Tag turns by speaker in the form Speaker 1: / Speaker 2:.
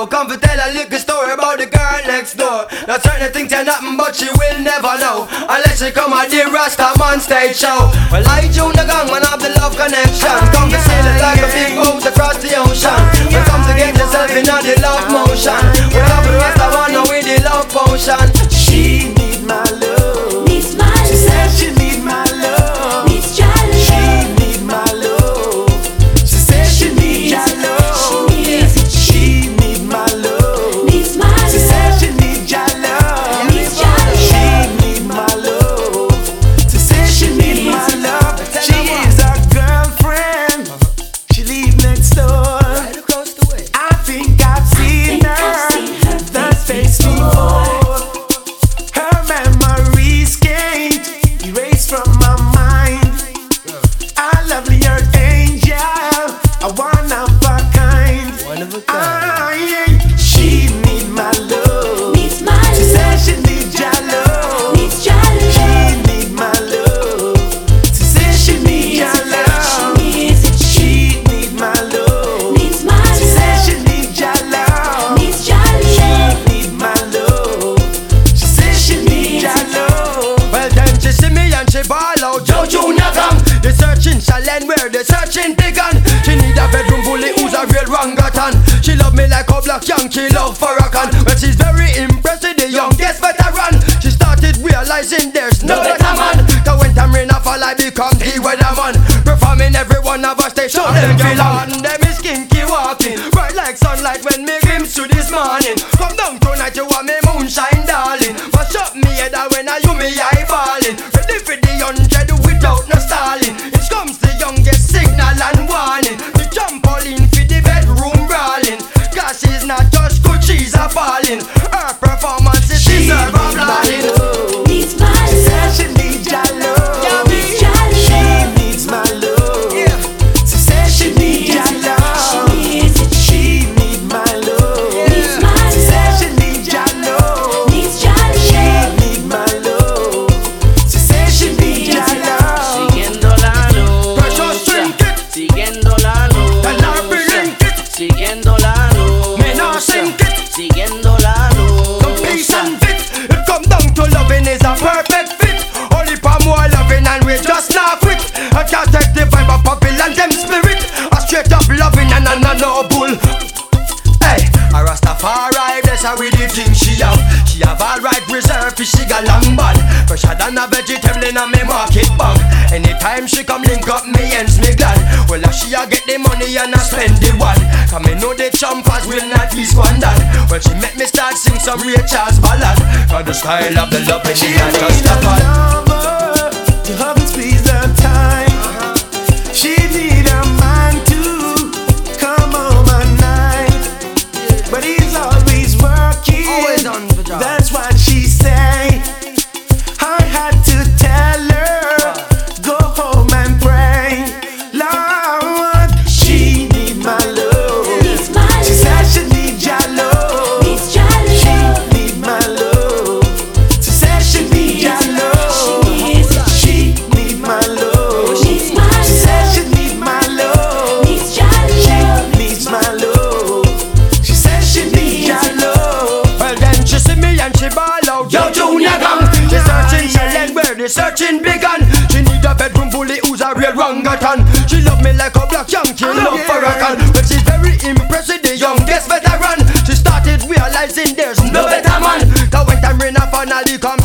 Speaker 1: know. Come to tell a little story about the girl next door. Now certain things can happen, but she will never know unless she come at the Rasta Man stage show. Well, I June the gang, man of the love connection. Come to sail it like a big boat across the ocean. We come to get yourself in the love motion. We have the Rasta Man now with the love potion.
Speaker 2: She need my love.
Speaker 3: Needs my love.
Speaker 2: She said she need my love.
Speaker 3: Needs your love.
Speaker 2: She need my love. She said she need your love. She need my love.
Speaker 3: Needs my love.
Speaker 2: She said she need your love.
Speaker 3: Needs your love.
Speaker 2: She need my love. She said she need my love. She is a girlfriend. She live next door.
Speaker 1: Right across the way.
Speaker 2: I think I've seen her. That face before. Her memories can't erase from my mind. A lovely earth angel, a one of a kind.
Speaker 1: One of a kind.
Speaker 2: She need my love.
Speaker 3: Needs my
Speaker 2: She
Speaker 3: love.
Speaker 2: said she need your love.
Speaker 3: Needs your
Speaker 2: She
Speaker 3: love.
Speaker 2: need my love. She said she need your love. She need my love.
Speaker 3: Needs my
Speaker 2: She said
Speaker 3: love.
Speaker 2: she need your love.
Speaker 3: Needs your love.
Speaker 2: She need my love. She said she need your love.
Speaker 1: Well then she see me and she ball out. Joe Junior come. They searching Chalen where they searching Pigan. She need a bedroom bully who's a real rangathan. She love me like a black Yankee love Farrakhan. But she's very impressed with the youngest veteran. She started realizing there's no better man. Cause when time rain a fall I become the weatherman. Performing every one of our station. Them feel on them is kinky walking. Bright like sunlight when me glimpse to this morning. Come down tonight you want me moonshine darling. Mash up me head when I you me eyeballing. Ready for the 100 without no stalling. It comes the youngest signal and warning. The jump all in for the bedroom brawling. Cause she's not just good, she's a falling. Her performance is deserve a applauding.
Speaker 3: Needs my
Speaker 2: She said
Speaker 3: love.
Speaker 2: she need your love.
Speaker 3: Needs your
Speaker 2: She
Speaker 3: love.
Speaker 2: needs my love.
Speaker 1: Yeah.
Speaker 2: She said she need your love. She need my love.
Speaker 3: Needs my
Speaker 2: She said
Speaker 3: love.
Speaker 2: she need your love.
Speaker 3: Needs your
Speaker 2: She
Speaker 3: love.
Speaker 2: need my love. She said she need your love.
Speaker 4: Siguiendo la luz,
Speaker 1: Precious trinket.
Speaker 4: siguiendo la luz,
Speaker 1: The Larry Linkit.
Speaker 4: siguiendo la luz,
Speaker 1: Me no sink it.
Speaker 4: siguiendo la luz.
Speaker 1: Some peace and fit. It come down to loving is a perfect fit. Only for more loving and we just not quit. I can't take the vibe of Babylon them spirit. A straight up loving and a no bull. Hey, a Rastafari, bless her with the thing she have. She have all right reserve, she got long bun. Fresher than a vegetable in a me market bag. Anytime she come link up me ends me glad. Well, she a get the money and I spend the one. Cause me know the chumpers will not be squandered. Well, she make me start sing some Ray Charles ballad. Cause the style of the loving is not just a fun.
Speaker 2: lover to hug and squeeze her tight. She need a man to come home at night, but he's always working.
Speaker 1: Always on the job.
Speaker 2: That's what she say. I had to tell her go home and pray. Lord, she need my love.
Speaker 3: Needs my
Speaker 2: She said
Speaker 3: love.
Speaker 2: she need your love.
Speaker 3: Needs your
Speaker 2: She
Speaker 3: love.
Speaker 2: need my love. She said she need your love.
Speaker 3: She
Speaker 2: She need my love.
Speaker 3: needs my
Speaker 2: She said
Speaker 3: love.
Speaker 2: she need my love.
Speaker 3: Needs your
Speaker 2: She
Speaker 3: love.
Speaker 2: needs my love. She said she need your love.
Speaker 1: Well then she see me and she ball out. Yo Junior gang. She searching Chalen where they searching Pigan. She need a bedroom bully who's a real rangathan. She love me like a black Yankee love Farrakhan. But she's very impressed with the youngest veteran. She started realizing there's no better man. Cause when time rain a finally come